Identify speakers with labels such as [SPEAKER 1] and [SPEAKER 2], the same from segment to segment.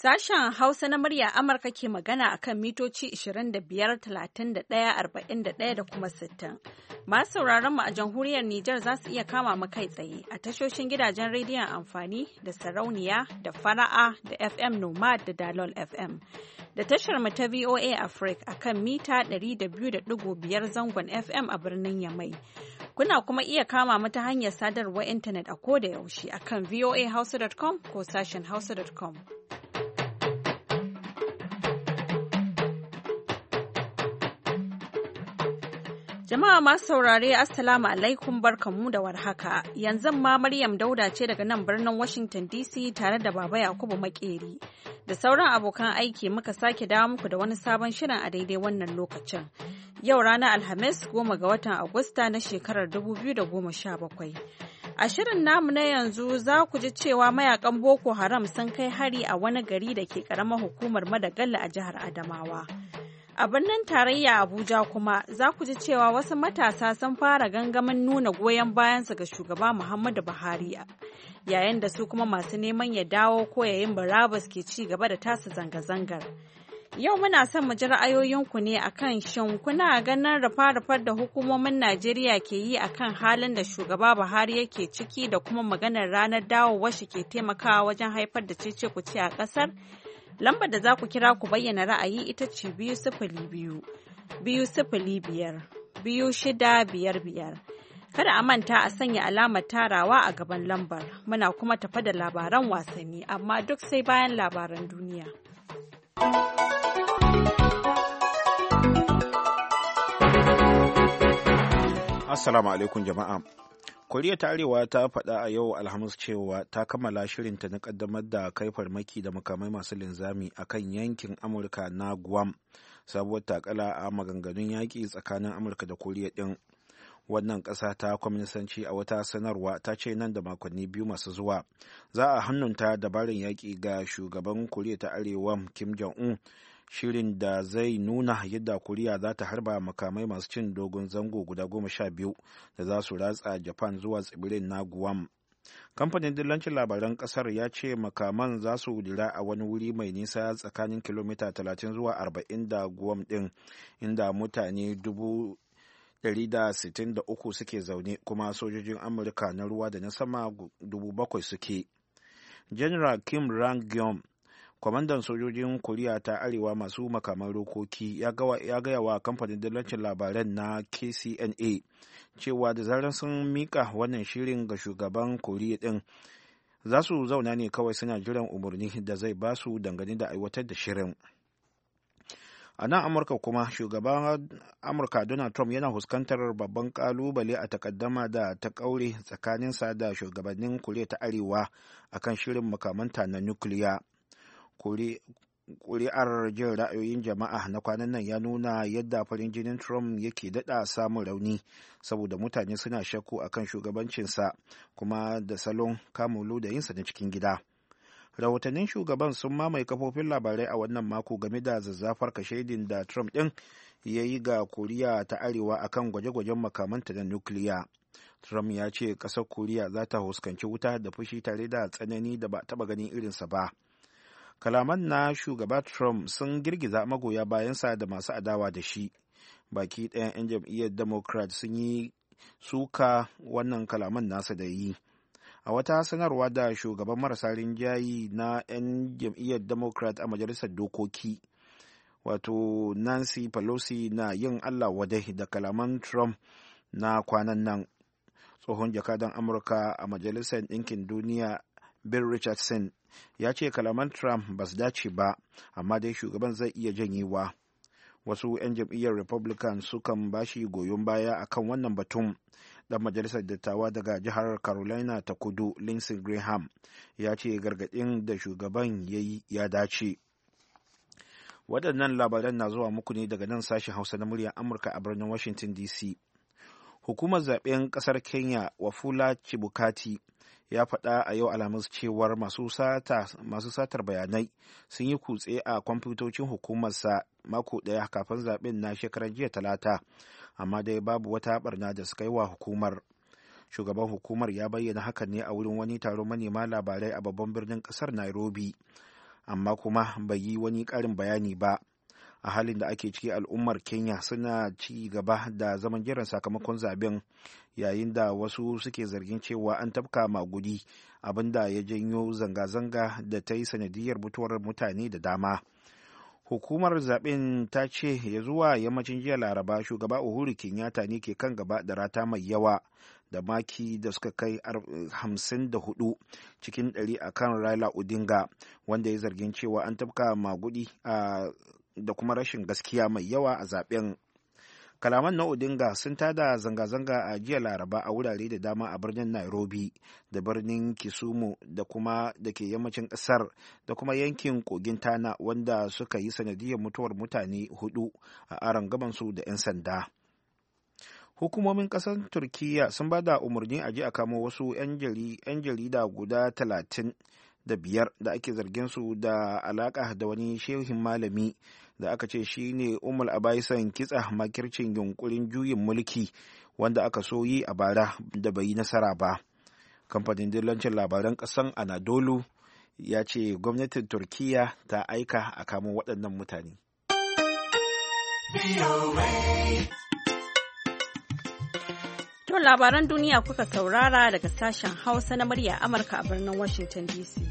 [SPEAKER 1] Sashen Hausa na murya Amurka ke magana a kan mitoci 25, 31, 41 da kuma 60. Masu sauraron mu a jamhuriyar Nijar za su iya kama mu kai tsaye a tashoshin gidajen rediyon amfani da sarauniya da fara'a da FM Nomad da Dalol FM. Da tashar mu ta VOA Africa a kan mita 200.5 zangon FM a birnin Yamai. Kuna kuma iya kama mu ta hanyar sadarwar intanet a koda yaushe a kan voahausa.com ko sashen hausa.com. Jama'a masu saurare Assalamu alaikum barkanmu da warhaka. Yanzu ma Maryam Dauda ce daga nan birnin Washington DC tare da Baba Yakubu Makeri. Da sauran abokan aiki muka sake dawo muku da wani sabon shirin a daidai wannan lokacin. Yau ranar Alhamis 10 ga watan Agusta na shekarar 2017. A shirin namu na yanzu za ku ji cewa mayakan Boko Haram sun kai hari a wani gari da ke ƙaramar hukumar Madagali a jihar Adamawa. A birnin tarayya Abuja kuma za ku ji cewa wasu matasa sun fara gangamin nuna goyon bayansu ga shugaba Muhammadu Buhari yayin da su kuma masu neman ya dawo ko yayin barabas ke ci gaba da tasa zanga-zangar. Yau muna son mu ji ra'ayoyinku ne akan shin kuna ganin rufa-rufar da hukumomin Najeriya ke yi akan halin da shugaba Buhari yake ciki da kuma maganar ranar dawowar shi ke taimakawa wajen haifar da cece-kuce a ƙasar? Lambar da za ku kira ku bayyana ra'ayi ita ce 202 205 2655. Kada a manta a sanya alamar tarawa a gaban lambar. Muna kuma tafa da labaran wasanni, amma duk sai bayan labaran duniya.
[SPEAKER 2] Assalamu alaikum jama'a. Koriya ta Arewa ta faɗa a yau Alhamis cewa ta kammala shirinta na ƙaddamar da kai farmaki da makamai masu linzami a kan yankin Amurka na Guam, sabuwar takala a maganganun yaƙi tsakanin Amurka da Koriya ɗin. Wannan ƙasa ta kwaminisanci a wata sanarwa ta ce nan da makonni biyu masu zuwa za a hannunta dabarar yaƙi ga shugaban Koriya ta Arewa Kim Jong-un, shirin da zai nuna yadda Koriya za ta harba makamai masu cin dogon zango guda 12 da za su ratsa Japan zuwa tsibirin na Guam. Kamfanin dillancin labaran kasar ya ce makaman za su dira a wani wuri mai nisa tsakanin kilomita 30 zuwa 40 da Guam din, inda mutane 163 suke zaune, kuma sojojin Amurka na ruwa da na sama 7,000 suke. General Kim Rang-gyom, kwamandan sojojin Koriya ta Arewa masu makaman rokoki, ya gaya wa kamfanin dillancin labaran na KCNA cewa da zarar sun mika wannan shirin ga shugaban Koriya din, za su zauna ne kawai suna jiran umarni da zai ba su dangane da aiwatar da shirin. A nan Amurka kuma, shugaban Amurka Donald Trump yana fuskantar babban kalubale a takaddama da ta kaure tsakaninsa da shugabannin Koriya ta Arewa akan shirin makamanta na nukiliya. Kuri'ar jin ra'ayoyin jama'a na kwanan nan ya nuna yadda farin jinin Trump yake daɗa samun rauni, saboda mutane suna shakku akan shugabancinsa kuma da salon kamulu da yinsa na cikin gida. Rahotannin shugaban sun mamaye kafofin labarai a wannan mako game da zazzafar kashedin da Trump ɗin ya yi ga Koriya ta Arewa akan gwaje-gwajen makamanta na nukiliya. Trump ya ce ƙasar Koriya za ta fuskanci wuta da fushi tare da tsanani da ba taɓa ganin irinsa ba. Kalaman na shugaba Trump sun girgiza magoya bayansa da masu adawa da shi. Baki ɗayan 'yan jam'iyyar Democrat sun yi suka wannan kalaman nasa da yi. A wata sanarwa da shugaban marasa rinjayi na 'yan jam'iyyar Democrat a majalisar dokoki, wato Nancy Pelosi, na yin Allah wadai da kalaman Trump na kwanan nan. Tsohon jakadan Amurka a Majalisar Ɗinkin Duniya Bill Richardson ya ce kalaman Trump ba su dace ba, amma dai shugaban zai iya janyewa. Wasu 'yan jam'iyyar Republican sukan bashi goyon baya akan wannan batun. Dan majalisar dattawa daga jihar Carolina ta Kudu, Lindsey Graham, ya ce gargaɗin da shugaban ya yi ya dace. Waɗannan labaran na zuwa muku ne daga nan sashen Hausa na muryar Amurka a birnin Washington DC. Hukumar zaben ƙasar Kenya, Wafula Chebukati, ya faɗa a yau Alhamis cewar masu satar bayanai sun yi kutse a kwamfutocin hukumarsa mako ɗaya kafin zaben na shekarar jiya Talata, amma dai babu wata barna da suka yi wa hukumar. Shugaban hukumar ya bayyana hakan ne a wurin wani taron manema labarai a babban birnin ƙasar Nairobi. amma kuma bai yi wani ƙarin bayani ba. A halin da ake ciki al'ummar Kenya suna ci gaba da zaman jiran sakamakon zaben, yayin da wasu suke zargin cewa an tafka magudi, abinda ya janyo zanga-zanga da ta yi sanadiyar mutuwar mutane da dama. Hukumar zaben ta ce ya zuwa yammacin jiya Laraba shugaba Uhuru Kenyatta ne ke kan gaba da rata mai yawa da maki da suka kai 54 cikin 100 akan Raila Odinga, wanda ya zargin cewa an tafka magudi da kuma rashin gaskiya mai yawa a zaben. Kalaman na Odinga sun tada zanga-zanga a jiya Laraba a wurare da dama a birnin Nairobi da birnin Kisumu da kuma da ke yammacin ƙasar da kuma yankin kogin Tana, wanda suka yi sanadiyar mutuwar mutane 4 a arangamansu da 'yan sanda. Hukumomin ƙasar Turkiyya sun ba da umarni a ji a kamo wasu 'yan jarida guda 35 da ake zargin su da alaƙa da wani shehin malami da aka ce shi ne Umar Abaisan kitsa makircin yunkurin juyin mulki wanda aka so yi a bara da bai yi nasara ba. Kamfanin dillancin labaran ƙasan Anadolu ya ce gwamnatin Turkiyya ta aika a kamo waɗannan mutane.
[SPEAKER 1] To labaran duniya kuka saurara daga sashen Hausa na murya Amurka a birnin Washington DC.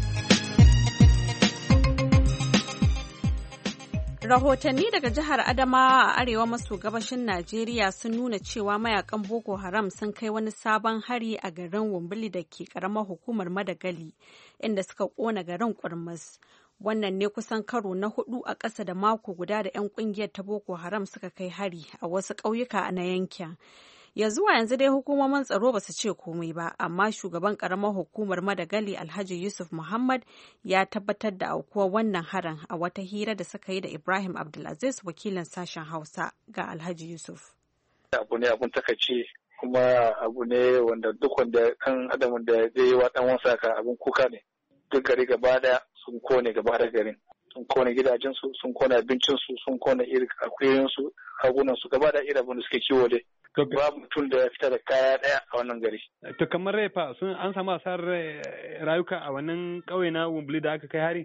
[SPEAKER 1] Rahotanni daga jihar Adamawa a arewa maso gabashin Najeriya sun nuna cewa mayakan Boko Haram sun kai wani sabon hari a garin Wumbili da ke karamar hukumar Madagali, inda suka kona garin kurmus. Wannan ne kusan karo na 4 a ƙasa da mako guda da 'yan ƙungiyar ta Boko Haram suka kai hari a wasu ƙauyuka na yankin. Ya zuwa yanzu dai hukumomin tsaro ba su ce komai ba, amma shugaban karamar hukumar Madagali Alhaji Yusuf Muhammad ya tabbatar da aukuwar wannan harin a wata hira da suka yi da Ibrahim Abdulaziz wakilin sashen Hausa ga Alhaji Yusuf.
[SPEAKER 3] Abu ne abun takaici, kuma abu ne wanda duk wanda kan adamin da zai yi wa dan wasa ka abun kuka ne. Duk gari gaba da sun kone gaba da garin. Sun kone gidajensu, sun kone abincinsu, sun kone irin akuyoyinsu, hagunansu gaba da irin abin da suke kiwo dai. Babu mutum da ya fita da kaya daya a wannan gari.
[SPEAKER 4] To kamar Raifa an samu asarar rayuka a wannan ƙauye na Wumbili da aka kai hari?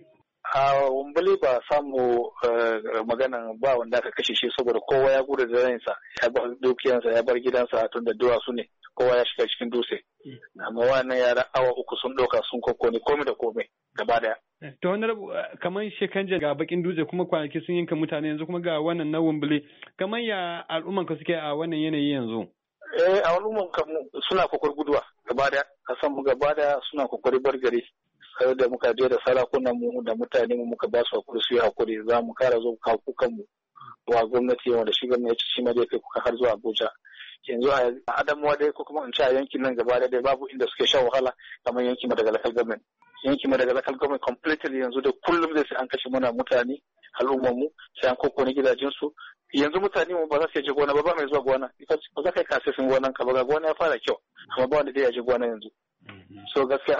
[SPEAKER 3] A Wumbili ba samu magana ba wanda aka kashe shi, saboda kowa ya gudu da ransa, ya bar dukiyansa, ya bar gidansa tun da duwatsu ne, kowa ya shiga cikin dutse. Amma wannan yara awa 3 sun ɗauka sun kokone komai da komai gaba daya.
[SPEAKER 4] To wani kamar shekanje ga bakin dutse kuma kwanaki sun yanka mutane, yanzu kuma ga wannan na Wumbili, kamar ya al'umman ka suke a wannan yanayi yanzu?
[SPEAKER 3] A al'umman ka suna kokar guduwa gaba daya, kasan mu gaba daya suna kokari bar gari. Sai da muka je da sarakunan mu da mutane mu muka ba su hakuri, su yi hakuri, za mu kara zo kawo kukan mu wa gwamnati, wanda shi gwamnati ya ci shi ma dai kai kuka har zuwa Abuja. Yanzu a Adamawa dai ko kuma in ce a yankin nan gaba daya babu inda suke shan wahala kamar yankin daga local government. Yankin daga local government completely yanzu da kullum zai sai an kashe mana mutane, al'ummar mu sai an kokone gidajen su. Yanzu mutane mu ba za su je gona ba mai zuwa gona, ba za ka yi kasafin gonan ka ba, gona ya fara kyau amma ba wanda dai ya je gona yanzu. So gaskiya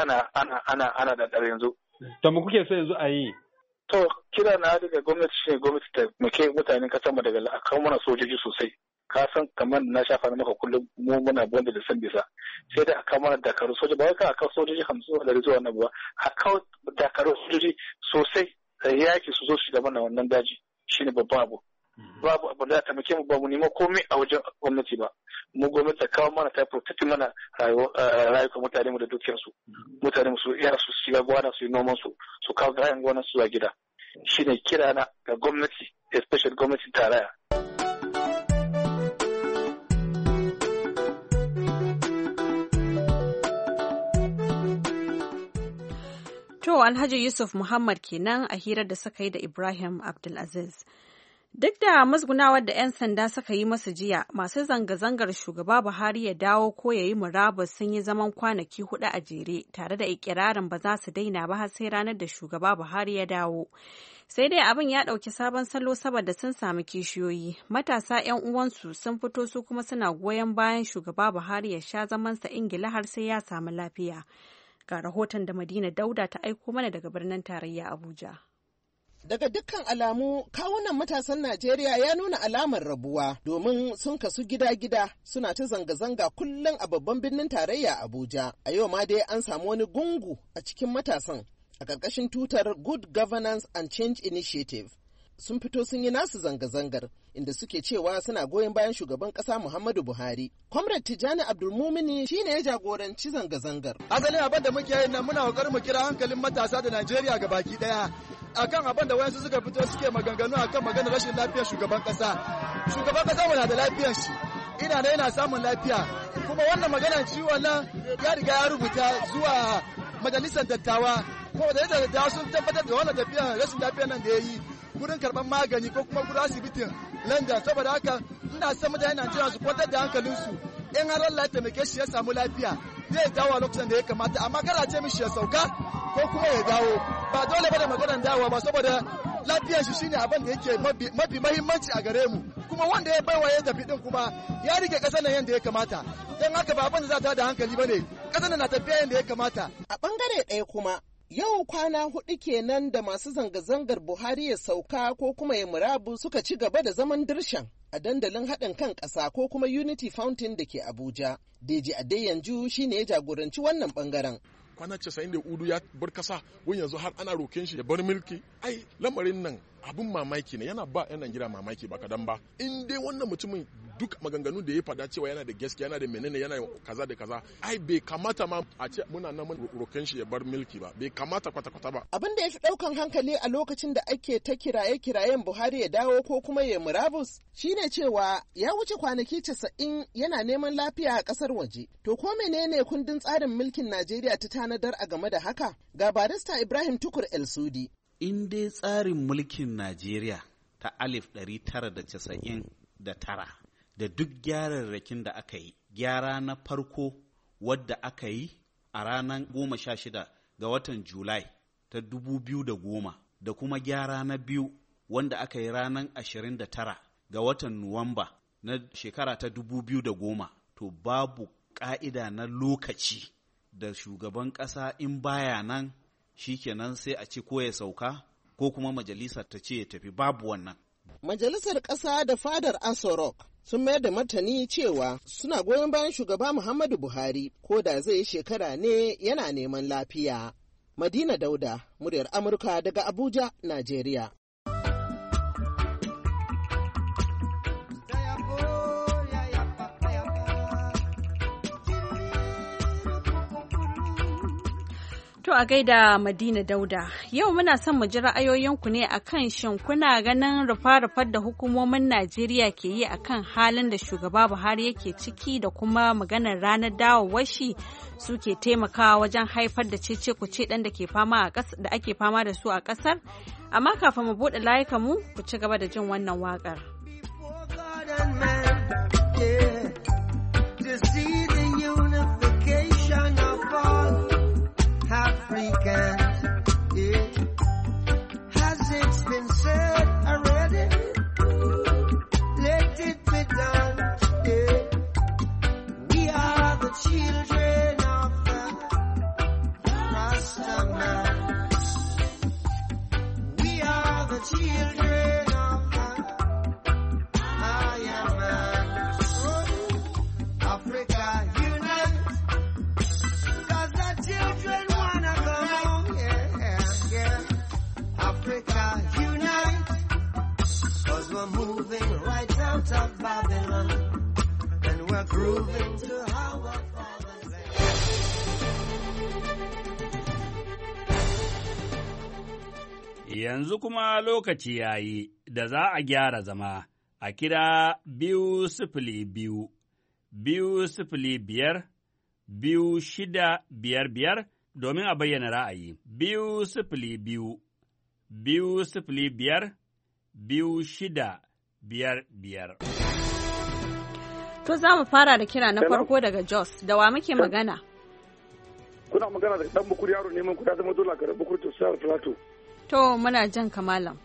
[SPEAKER 3] ana da dare yanzu.
[SPEAKER 4] To mu kuke so yanzu a yi?
[SPEAKER 3] To kira na daga gwamnati shine gwamnati ta muke mutanen kasar mu daga a kawo mana sojoji sosai. Ka san kamar na shafa maka kullum mu muna bonda da san bisa. Sai da aka mana dakaru sojoji, ba wai ka aka sojoji 50 da zuwa nan ba. A kawo dakaru sojoji sosai da yaki su zo su shiga mana wannan daji, shine babban abu. Babu abu da ta muke mu ba mu nemo komai a wajen gwamnati ba. Mu gwamnati ta kawo mana ta protect mana rayuwar mutane mu da dukiyar su. Mutane mu su iya su shiga gona su yi noman su, su kawo kayan gonan su zuwa gida. Shine kira na ga gwamnati, especially gwamnatin tarayya.
[SPEAKER 1] To Alhaji Yusuf Muhammad kenan a hirar da suka yi da Ibrahim Abdulaziz. Duk da musgunawar da 'yan sanda suka yi masu jiya, masu zanga-zangar shugaba Buhari ya dawo ko ya yi murabus sun yi zaman kwanaki 4 a jere tare da ikirarin ba za su daina ba har sai ranar da shugaba Buhari ya dawo. Sai dai abin ya ɗauki sabon salo saboda sun sami kishiyoyi. Matasa 'yan uwansu sun fito su kuma suna goyon bayan shugaba Buhari ya sha zamansa Ingila har sai ya samu lafiya. Ga rahoton da Madina Dauda ta aiko mana daga birnin tarayya Abuja.
[SPEAKER 5] Daga dukkan alamu, kawunan matasan Najeriya ya nuna alamar rabuwa domin sun kasu gida-gida suna ta zanga-zanga kullum a babban birnin tarayya Abuja. A yau ma dai an samu wani gungu a cikin matasan a ƙarƙashin tutar Good Governance and Change Initiative. Sun fito sun yi nasu zanga-zangar inda suke cewa suna goyon bayan shugaban ƙasa Muhammadu Buhari. Comrade Tijjani Abdulmumini shi ne ya jagoranci zanga-zangar.
[SPEAKER 6] Asalin abin da muke yin nan muna ƙoƙarin mu kira hankalin matasa da Najeriya ga baki ɗaya akan abin da wayansu suka fito suke maganganu akan maganar rashin lafiyar shugaban ƙasa. Shugaban ƙasa muna da lafiyar shi. Ina da yana samun lafiya kuma wannan maganar ciwon nan ya riga ya rubuta zuwa majalisar dattawa kuma majalisar dattawa sun tabbatar da wannan tafiyar rashin lafiyar nan da ya yi gurin karɓar magani ko kuma gurin asibitin London. Saboda haka ina son mutane Najeriya su kwantar da hankalinsu in har Allah ya taimake shi ya samu lafiya zai dawo a lokacin da ya kamata amma kada ce mishi ya sauka ko kuma ya dawo ba dole ba da maganar dawowa ba saboda lafiyar shi shine abin da yake mafi mahimmanci a gare mu kuma wanda ya baiwa ya tafi din kuma ya rike kasar nan yadda ya kamata don haka ba abin da za ta da hankali bane kasar nan na tafiya yadda ya kamata.
[SPEAKER 5] A bangare ɗaya kuma yau kwana 4 kenan da masu zanga-zangar Buhari ya sauka ko kuma ya murabu suka ci gaba da zaman dirshan a dandalin haɗin kan ƙasa ko kuma Unity Fountain da ke Abuja. Deji Adeyanju shi ne ya jagoranci wannan ɓangaren.
[SPEAKER 7] Kwana 94 ya bar kasa wani yanzu har ana roken shi ya bar mulki. Ai lamarin nan abin mamaki ne yana ba 'yan Najeriya mamaki ba kadan ba. In dai wannan mutumin duk maganganu da ya fada cewa yana da gaskiya yana da menene yana kaza da kaza ai bai kamata ma a ce muna nan roken shi ya bar mulki ba bai kamata kwata-kwata ba.
[SPEAKER 5] Abin da ya fi ɗaukan hankali a lokacin da ake ta kirayen Buhari ya dawo ko kuma ya murabus shine cewa ya wuce kwanaki 90 yana neman lafiya a ƙasar waje. To ko menene kundin tsarin mulkin Najeriya ta tanadar a game da haka? Ga barista Ibrahim Tukur El Sudi.
[SPEAKER 8] In dai tsarin mulkin Najeriya ta 1999 da duk gyararrakin da aka yi, gyara na farko wadda aka yi a ranar 16 ga watan Julai ta 2010 da kuma gyara na biyu wanda aka yi ranar 29 ga watan Nuwamba na shekara ta 2010 to babu ƙa'ida na lokaci da shugaban ƙasa in baya nan shikenan sai a ce ko ya sauka ko kuma majalisar ta ce ya tafi babu wannan.
[SPEAKER 5] Majalisar ƙasa da fadar Aso Rock sun mayar da martani cewa suna goyon bayan shugaba Muhammadu Buhari ko da zai yi shekara ne yana neman lafiya. Madina Dauda, muryar Amurka daga Abuja, Najeriya.
[SPEAKER 1] To a gaida Madina Dauda, yau muna son mu ji ra'ayoyinku ne akan shin kuna ganin rufa-rufar da hukumomin Najeriya ke yi akan halin da shugaba Buhari yake ciki da kuma maganar ranar dawowar shi suke taimakawa wajen haifar da cece-kuce ɗan da ake fama da su a ƙasar? Amma kafin mu buɗe layukan mu ku ci gaba da jin wannan waƙar.
[SPEAKER 9] Africans, yeah. Has it been said already? Let it be done, yeah. We are the children of the Rastaman. We are the children of the Ayaman. Africa unite, 'cause the children Africa unite, 'cause we're moving right out of Babylon, and we're grooving to our father's land.
[SPEAKER 10] Yanzu kuma lokaci ya yi da za a gyara zama a kira 202 205 2655 domin a bayyana ra'ayi. 202 205-2655.
[SPEAKER 1] To za mu fara da kira na farko daga Jos. Da wa muke magana?
[SPEAKER 11] Kuna magana da ɗan bukur yaro neman kuɗa zama dole ga bukur to sayar Plateau.
[SPEAKER 1] To muna jan kamalan.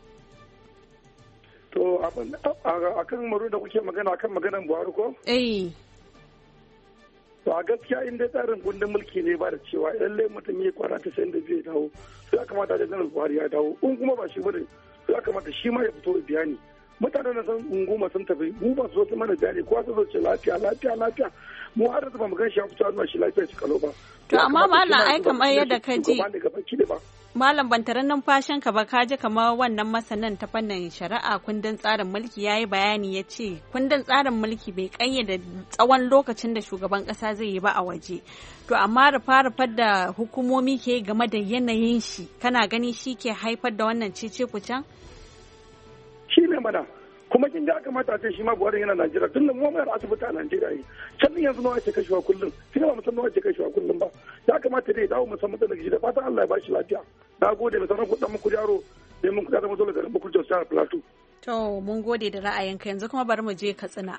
[SPEAKER 11] To a kan maru da kuke magana akan maganan Buhari ko?
[SPEAKER 1] Eh.
[SPEAKER 11] To a gaskiya in dai tsarin kundin mulki ne ba da cewa lallai mutum ya kwana ta sayan da zai dawo sai ya kamata da janar Buhari ya dawo in kuma ba shi bane sai ya kamata shi ma ya fito da bayani mutanen da san unguma sun tafi mu ba su zo mana jari ko su zo ce lafiya mu har da ba mu gan shi ya fito a shi lafiya shi kalo ba.
[SPEAKER 1] To amma mallam ai kamar yadda ka ji Malam bantaran numfashinka ba ka ji kamar wannan masanin ta fannin shari'a kundin tsarin mulki ya yi bayani ya ce kundin tsarin mulki bai kayyade tsawon lokacin da shugaban kasa zai yi ba a waje. To amma rufa-rufar da hukumomi ke game da yanayin shi kana gani shi ke haifar da wannan cece-kucen?
[SPEAKER 11] Shi ne mana. Kuma kin ga kamata a ce shi ma Buhari yana Najeriya tun da mu mai asibiti a Najeriya yi can yanzu nawa ake kashewa kullum sai ba mu san nawa ake kashewa kullum ba ya kamata dai dawo mu san matsalar shi da fatan Allah ya ba shi lafiya na gode da sanar kuɗin muku yaro da mun kuɗa da matsalar garin Bukul Jos Jihar Plateau.
[SPEAKER 1] To mun gode da ra'ayinka yanzu kuma bari mu je Katsina.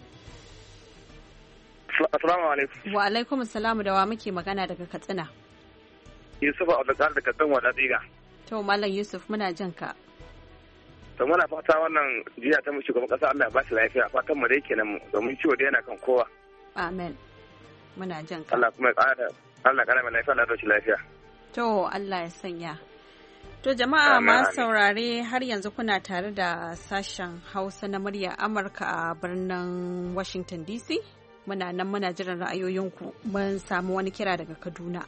[SPEAKER 12] Assalamu alaikum.
[SPEAKER 1] Wa alaikum assalamu da wa muke magana daga Katsina.
[SPEAKER 12] Yusuf Abdulkadir da Katsina wada tsiga.
[SPEAKER 1] To Malam Yusuf muna jin ka.
[SPEAKER 12] To muna fata wannan jiya ta mu shugaban kasa Allah ya ba shi lafiya fatan mu dai kenan domin ciwo da yana kan kowa.
[SPEAKER 1] Amen. Muna jin ka.
[SPEAKER 12] Allah kuma Allah kara mai lafiya Allah ya shi lafiya.
[SPEAKER 1] To Allah ya sanya. To jama'a masu saurare har yanzu kuna tare da sashen Hausa na murya Amurka a birnin Washington DC. Muna nan muna jiran ra'ayoyinku mun samu wani kira daga Kaduna.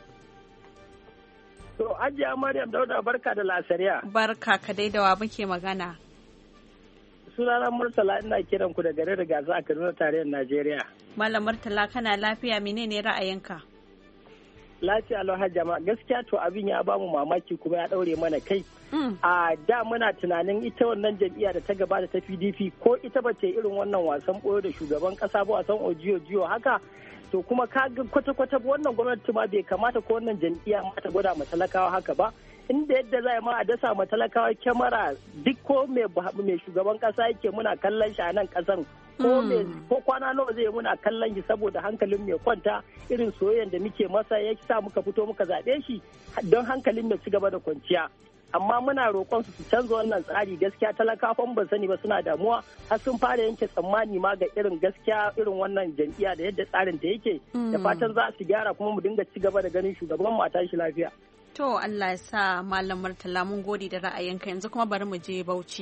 [SPEAKER 13] To Hajiya Maryam Dauda barka da lasariya.
[SPEAKER 1] Barka ka dai da wa muke magana.
[SPEAKER 13] Sunana Murtala ina kiran ku da garin Rigasa a Kaduna tarayyar Najeriya.
[SPEAKER 1] Malam Murtala kana lafiya menene ra'ayinka?
[SPEAKER 13] Lafiya lau Hajjama gaskiya to abin ya bamu mamaki kuma ya daure mana kai. A da muna tunanin ita wannan jam'iyya da ta gabata ta PDP ko ita bace irin wannan wasan boyo da shugaban kasa ba wasan ojiyo haka. To kuma ka ga kwata-kwata wannan gwamnati ma bai kamata ko wannan jam'iyya ma ta gwada matalakawa haka ba inda yadda za ma a dasa matalakawa kyamara duk ko mai shugaban kasa yake muna kallon shi a nan kasan ko kwana nawa zai muna kallon shi saboda hankalin mai kwanta irin soyayyen da muke masa ya sa muka fito muka zaɓe shi don hankalin mai ci gaba da kwanciya. Amma muna roƙon su canza wannan tsari gaskiya talakawan ban sani ba suna damuwa har sun fara yanke tsammani ma ga irin gaskiya irin wannan jam'iyya da yadda tsarin ta yake da fatan za su gyara kuma mu dinga ci gaba da ganin shugaban mu a tashi lafiya.
[SPEAKER 1] To Allah ya sa Malam Murtala mun gode da ra'ayinka yanzu kuma bari mu je Bauchi.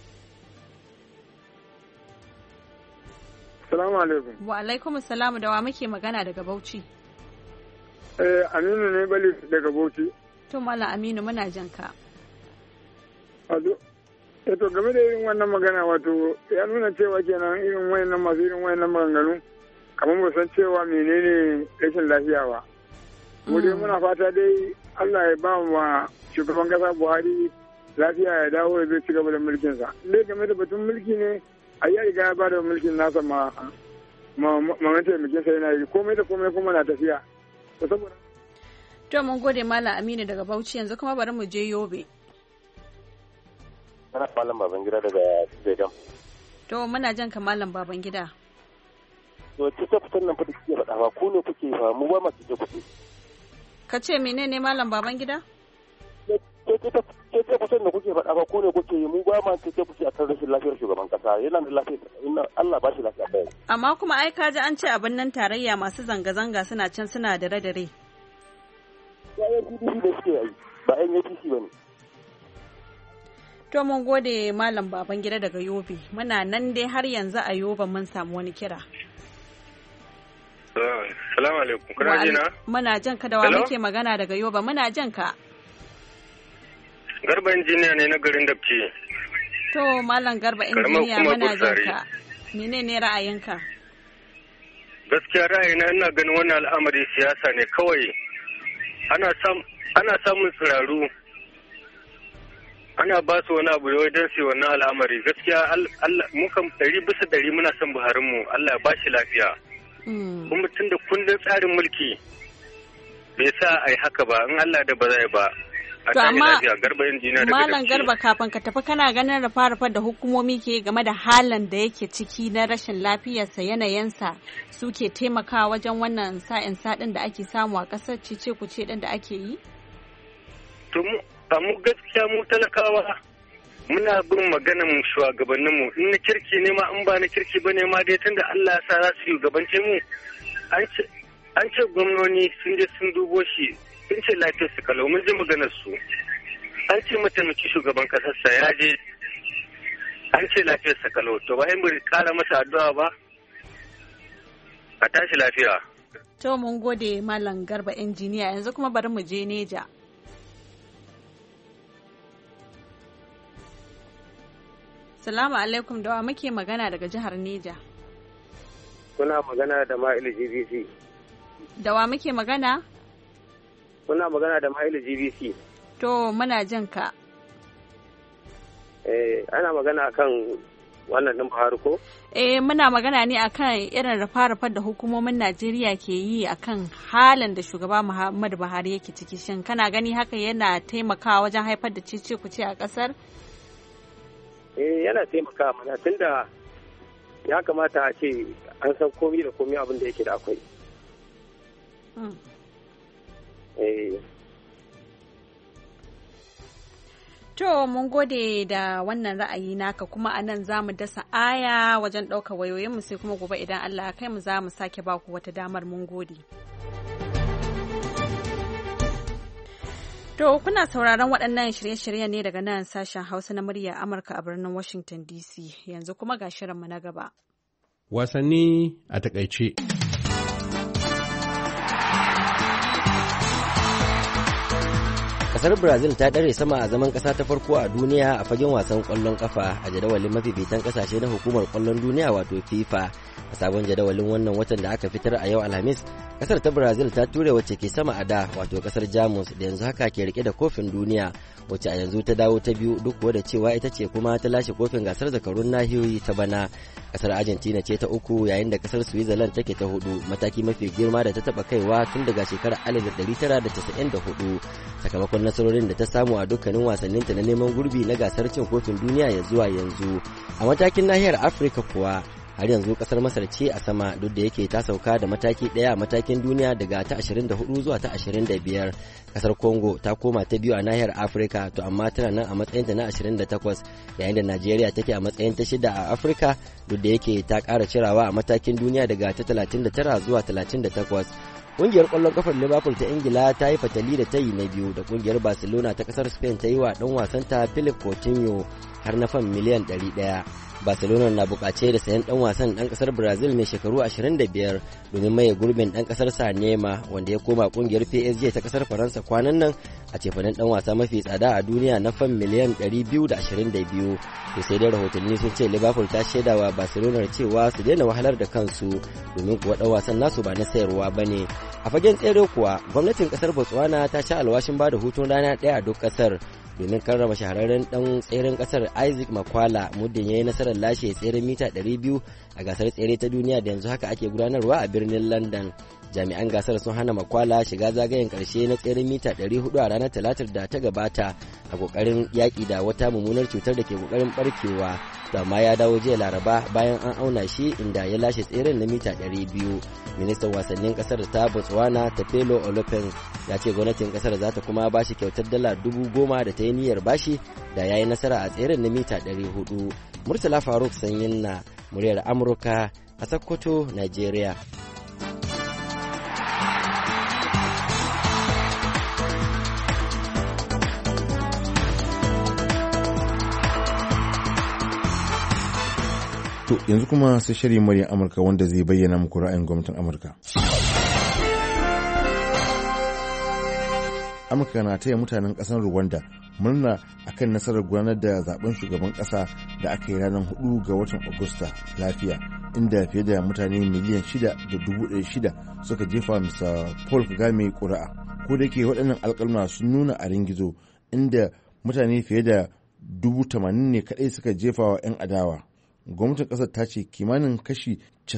[SPEAKER 14] Assalamu alaikum.
[SPEAKER 1] Wa alaikum assalamu da wa muke magana daga Bauchi.
[SPEAKER 14] Aminu ne Bali daga Bauchi.
[SPEAKER 1] To Malam Aminu muna jin ka.
[SPEAKER 14] Eto game da irin wannan magana wato ya nuna cewa kenan irin wayannan masu irin wayannan maganganu kamar ba san cewa menene rashin lafiya ba. Dai muna fata dai Allah ya ba wa shugaban kasa Buhari lafiya ya dawo ya zai ci gaba da mulkinsa. Dai game da batun mulki ne a yi riga ya ba da mulkin nasa ma mataimakin sa yana yi komai da komai kuma na tafiya.
[SPEAKER 1] To mun gode Malam Aminu daga Bauchi yanzu kuma bari mu je Yobe.
[SPEAKER 15] Ana Malam Babangida daga Zaidan.
[SPEAKER 1] To muna jan ka Malam Babangida.
[SPEAKER 15] To ce fitan nan fa da kike faɗa ba ku ne kuke fa mu ba ma kike kuɗi.
[SPEAKER 1] Ka ce menene Malam Babangida?
[SPEAKER 15] Ce fitan da kuke faɗa ba ku ne kuke mu ba ma kike kuɗi akan rashin lafiyar shugaban kasa yana da lafiya Allah ba shi lafiya bai.
[SPEAKER 1] Amma kuma ai ka ji an ce abin nan tarayya masu zanga-zanga suna can suna da dare.
[SPEAKER 15] Ya PDP da suke yi ba yan APC ba ne.
[SPEAKER 1] To mun gode Malam Babangida daga Yobe. Muna nan dai har yanzu a Yobe mun samu wani kira.
[SPEAKER 12] Salamu alaikum. Kuna ji na?
[SPEAKER 1] Muna jan ka da wa muke magana daga Yobe. Muna jan ka.
[SPEAKER 12] Garba injiniya ne na garin Dabci.
[SPEAKER 1] To Malam Garba injiniya muna jan ka. Menene ra'ayinka?
[SPEAKER 12] Gaskiya ra'ayina ina ganin wannan al'amari siyasa ne kawai. Ana samun tsiraru. Ana ba su wani abu don su wannan al'amari gaskiya mukan 100% muna son Buharin mu Allah ya ba shi lafiya kuma tun da kundin tsarin mulki bai sa ai haka ba in Allah da ba zai ba a tashi lafiya Garba injiniya daga
[SPEAKER 1] Malam Garba kafin ka tafi kana ganin rafa-rafa da hukumomi ke game da halin da yake ciki na rashin lafiyarsa yanayinsa suke taimakawa wajen wannan sa'in sadin da ake samu a ƙasar cece kuce din da ake yi?
[SPEAKER 12] mu gaskiya mu talakawa muna bin maganar shugabannin mu in na kirki ne ma in ba na kirki ba ne ma dai tunda Allah ya sa za su gabance mu an ce gwamnoni sun je sun dubo shi sun ce lafiyar su kalau mun ji maganar su an ce mataimaki shugaban kasar sa ya je an ce lafiyar sa kalau to ba mu kara masa addu'a ba a tashi lafiya.
[SPEAKER 1] To mun gode Malam Garba injiniya yanzu kuma bari mu je Neja. Salamu alaikum, da wa muke magana daga jihar Neja?
[SPEAKER 16] Kuna magana da Ma'ilu GBC.
[SPEAKER 1] Da wa muke magana?
[SPEAKER 16] Kuna magana da Ma'ilu GBC.
[SPEAKER 1] To, muna jin ka.
[SPEAKER 16] Ana magana akan wannan ɗin Buhari ko?
[SPEAKER 1] Muna magana ne akan irin rafa-rafar da hukumomin Najeriya ke yi akan halin da shugaba Muhammadu Buhari yake ciki. Shin kana gani haka yana taimakawa wajen haifar da cece-kuce a ƙasar?
[SPEAKER 16] Yana taimakawa mana tunda ya kamata a ce an san komi da komi abin da yake da akwai.
[SPEAKER 1] To mun gode da wannan ra'ayi naka kuma a nan za mu dasa aya wajen ɗaukar wayoyinmu sai kuma gobe idan Allah ya kai mu za mu sake baku wata damar mun gode. To kuna sauraron waɗannan shirye-shiryen ne daga nan sashen Hausa na murya Amurka a birnin Washington DC yanzu kuma ga shirinmu na gaba.
[SPEAKER 17] Wasanni a takaice.
[SPEAKER 18] Kasar Brazil ta dare sama a zaman kasa ta farko a duniya a fagen wasan kwallon kafa a jadawalin mafifitan kasashe na hukumar kwallon duniya wato FIFA. A sabon jadawalin wannan watan da aka fitar a yau Alhamis, kasar ta Brazil ta ture wacce ke sama a da wato kasar Jamus da yanzu haka ke rike da kofin duniya, wacce a yanzu ta dawo ta biyu duk kuwa da cewa ita ce kuma ta lashe kofin gasar zakarun nahiyoyi ta bana. Kasar Argentina ce ta uku yayin da kasar Switzerland take ta hudu, mataki mafi girma da ta taba kaiwa tun daga shekarar 1994 sakamakon nasarorin da ta samu a dukkanin wasanninta na neman gurbi na gasar cin kofin duniya ya zuwa yanzu. A matakin nahiyar Afirka kuwa har yanzu kasar Masar ce a sama duk da yake ta sauka da mataki daya a matakin duniya daga ta 24 zuwa ta 25. Kasar Congo ta koma ta biyu a nahiyar Afirka to amma tana nan a matsayinta na 28 yayin da Najeriya take a matsayin ta shida a Afirka duk da yake ta ƙara cirawa a matakin duniya daga ta 39 zuwa 38. Ƙungiyar ƙwallon kafar Liverpool ta Ingila ta yi fatali da tayi na biyu da ƙungiyar Barcelona ta ƙasar Spain ta yi wa ɗan wasanta Philip Coutinho har na fan miliyan 100. Barcelona na bukace da sayan dan wasan dan kasar Brazil mai shekaru 25 domin maye gurbin dan kasar sa Neymar wanda ya koma kungiyar PSG ta kasar Faransa kwanan nan a cefanen dan wasa mafi tsada a duniya na fan miliyan 222. To sai dai rahotanni sun ce Liverpool ta shaidawa Barcelona cewa su daina wahalar da kansu domin kuwa dan wasan nasu ba na sayarwa bane. A fagen tsere kuwa gwamnatin kasar Botswana ta sha alwashin bada hutun rana daya a duk kasar domin karrama shahararren dan tseren kasar Isaac Makwala muddin yayi nasarar lashe tseren mita 200 a gasar tsere ta duniya da yanzu haka ake gudanarwa a birnin London. Jami'an gasar sun hana Makwala shiga zagayen karshe na tseren mita 400 a ranar Talatar da ta gabata a kokarin yaki da wata mummunar cutar da ke kokarin barkewa, amma ya dawo jiya Laraba bayan an auna shi inda ya lashe tseren na mita 200. Ministan wasannin kasar ta Botswana Tafelo Olopen ya ce gwamnatin kasar za ta kuma bashi kyautar dala 10,000 da ta yi niyyar bashi da yayi nasara a tseren na mita 400. Murtala Faruk Sanyin na muryar Amurka a Sokoto, Nigeria.
[SPEAKER 17] To yanzu kuma sai shirin muryar Amurka wanda zai bayyana muku ra'ayin gwamnatin Amurka. Amurka na taya mutanen ƙasar Rwanda murna akan nasarar gudanar da zaben shugaban ƙasa da aka yi ranar 4 ga watan Agusta lafiya, inda fiye da mutane miliyan 6.6 suka jefa Mr. Paul Kagame ƙuri'a. Ko da ke waɗannan alƙalma sun nuna a ringizo inda mutane fiye da 80,000 ne kaɗai suka jefa wa 'yan adawa. Gwamnatin ƙasar ta ce kimanin kashi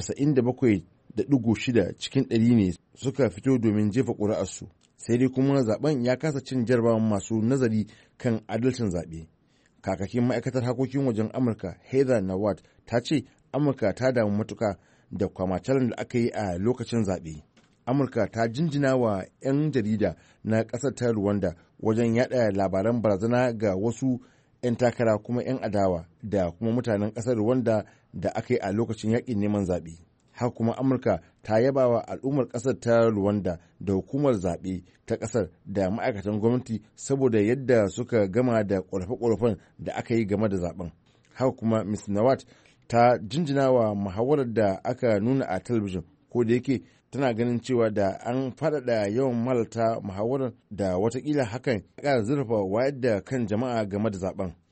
[SPEAKER 17] 97.6 cikin 100 ne suka fito domin jefa ƙuri'arsu. Sai dai kuma zaben ya kasa cin jarabawan masu nazari kan adalcin zaɓe. Kakakin ma'aikatar harkokin wajen Amurka Heather Nauert ta ce Amurka ta damu matuka da kwamatalan da aka yi a lokacin zaɓe. Amurka ta jinjina wa 'yan jarida na ƙasar ta Rwanda wajen yaɗa labaran barazana ga wasu 'yan takara kuma 'yan adawa da kuma mutanen ƙasar Rwanda da aka yi a lokacin yaƙin neman zaɓe. Haka kuma Amurka ta yaba wa al'ummar ƙasar ta Rwanda da hukumar zaɓe ta ƙasar da ma'aikatan gwamnati saboda yadda suka gama da ƙorafe-ƙorafen da aka yi game da zaɓen. Haka kuma Ms. Nawat ta jinjina wa muhawarar da aka nuna a talabijin, ko da yake tana ganin cewa da an faɗaɗa yawan malalta muhawarar da watakila hakan ya ƙara zurfa wayar da kan jama'a game da zaɓen.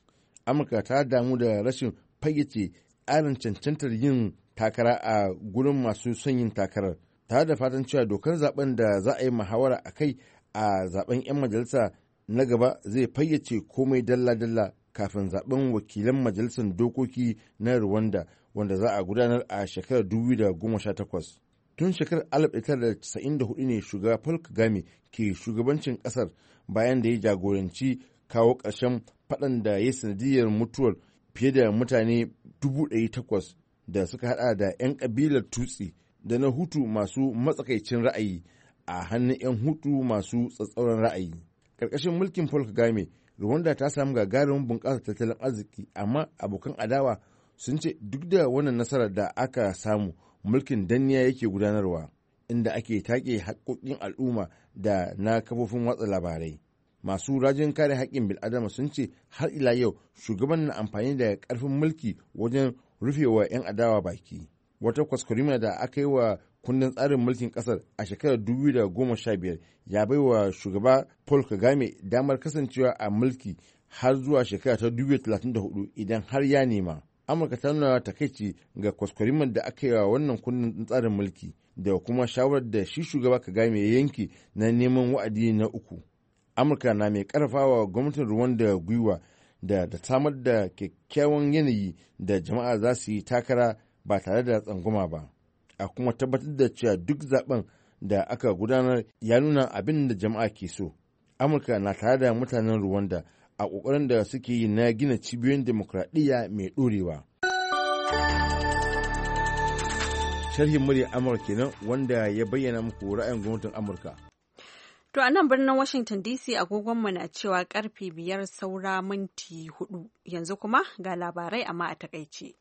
[SPEAKER 17] Amurka ta damu da rashin fayyace tsarin cancantar yin takara a gurin masu son yin takarar, tare da fatan cewa dokar zaben da za a yi muhawara a kai a zaben 'yan majalisa na gaba zai fayyace komai dalla-dalla kafin zaben wakilan majalisar dokoki na Rwanda wanda za a gudanar a shekarar 2018. Tun shekarar 1994 ne shugaba Paul Kagame ke shugabancin kasar bayan da ya jagoranci kawo ƙarshen faɗan da ya sanadiyar mutuwar fiye da mutane 800,000 da suka hada da 'yan ƙabilar Tutsi da na Hutu masu matsakaicin ra'ayi a hannun 'yan Hutu masu tsatsauran ra'ayi. Ƙarƙashin mulkin Paul Kagame, Rwanda ta samu gagarumin bunƙasa tattalin arziki, amma abokan adawa sun ce duk da wannan nasarar da aka samu, mulkin danniya yake gudanarwa, inda ake take haƙƙoƙin al'umma da na kafofin watsa labarai. Masu rajin kare haƙƙin bil'adama sun ce har ila yau shugaban na amfani da ƙarfin mulki wajen rufewa 'yan adawa baki. Wata kwaskwarima da aka yi wa kundin tsarin mulkin ƙasar a shekarar 2015 ya bai wa shugaba Paul Kagame damar kasancewa a mulki har zuwa shekara ta 2034 idan har ya nema. Amurka ta nuna takaici ga kwaskwarimar da aka yi wa wannan kundin tsarin mulki da kuma shawarar da shi shugaba Kagame ya yanke na neman wa'adi na 3. Amurka na mai karfafawa gwamnatin Rwanda gwiwa da samar da kyakkyawan yanayi da jama'a za su yi takara ba tare da tsangwama ba, a kuma tabbatar da cewa duk zaben da aka gudanar ya nuna abin da jama'a ke so. Amurka na tare da mutanen Rwanda a ƙoƙarin da suke yi na gina cibiyoyin demokradiyya mai ɗorewa. Sharhin murya Amurka kenan wanda ya bayyana muku ra'ayin gwamnatin Amurka.
[SPEAKER 1] To a nan birnin Washington DC agogonmu na cewa karfe 5 saura minti 4. Yanzu kuma ga labarai amma a takaice.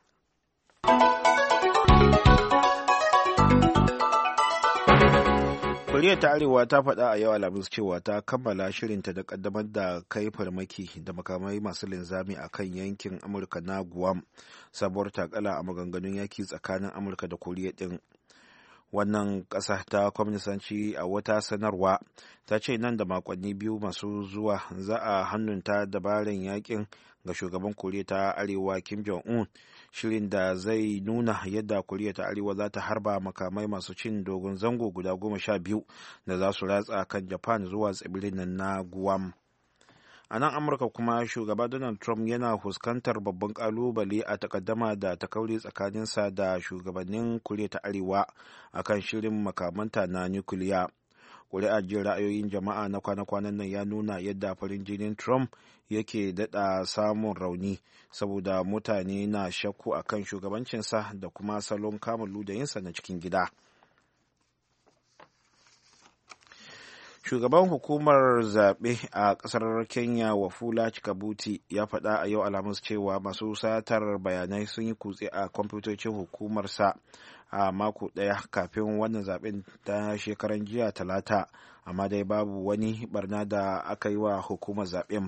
[SPEAKER 2] Koriya ta Arewa ta faɗa a yau Alhamis cewa ta kammala shirinta da ƙaddamar da kai farmaki da makamai masu linzami a kan yankin Amurka na Guam, sabuwar takala a maganganun yaki tsakanin Amurka da Koriya ɗin. Wannan ƙasa ta kwamnisanci a wata sanarwa ta ce nan da makonni 2 masu zuwa za a hannunta dabaran yakin ga shugaban Koriya ta Arewa Kim Jong-un, shirin da zai nuna yadda Koriya ta Arewa za ta harba makamai masu cin dogon zango guda 12 da za su ratsa kan Japan zuwa tsibirin nan na Guam. A nan Amurka kuma shugaba Donald Trump yana fuskantar babban kalubale a takaddama da ta kauri tsakaninsa da shugabannin Koriya ta Arewa akan shirin makamanta na nukiliya. Ƙuri'ar jin ra'ayoyin jama'a na kwana-kwanan nan ya nuna yadda farin jinin Trump yake daɗa samun rauni saboda mutane na shakku akan shugabancinsa da kuma salon kamun ludayinsa na cikin gida. Shugaban hukumar zaɓe a ƙasar Kenya Wafula Chikabuti ya faɗa a yau Alhamis cewa masu satar bayanai sun yi kutse a kwamfutocin hukumarsa a mako ɗaya kafin wannan zaɓen ta shekaran jiya Talata, amma dai babu wani barna da aka yi wa hukumar zaɓen.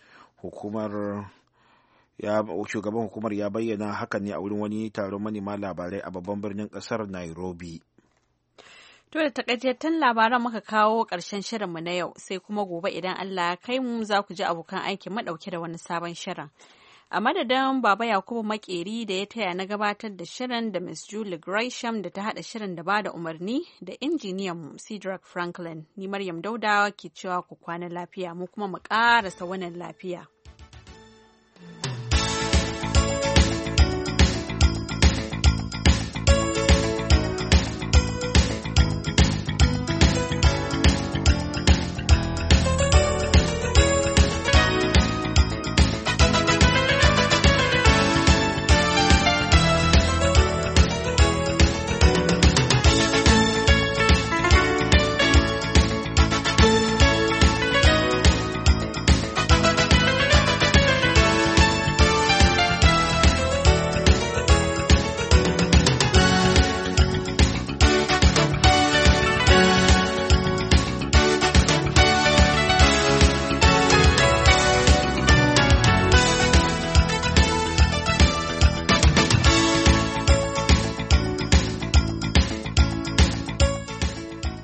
[SPEAKER 2] Shugaban hukumar ya bayyana hakan ne a wurin wani taron manema labarai a babban birnin ƙasar Nairobi.
[SPEAKER 1] To da takaitattun labaran muka kawo ƙarshen shirinmu na yau, sai kuma gobe idan Allah ya kai mu za ku ji abokan aikin mu ɗauke da wani sabon shirin. A madadin Baba Yakubu Makeri da ya taya na gabatar da shirin da Miss Julie Gresham da ta haɗa shirin da bada umarni da injiniyan mu Cedric Franklin, ni Maryam Dauda ke cewa ku kwana lafiya mu kuma mu ƙarasa wannan lafiya.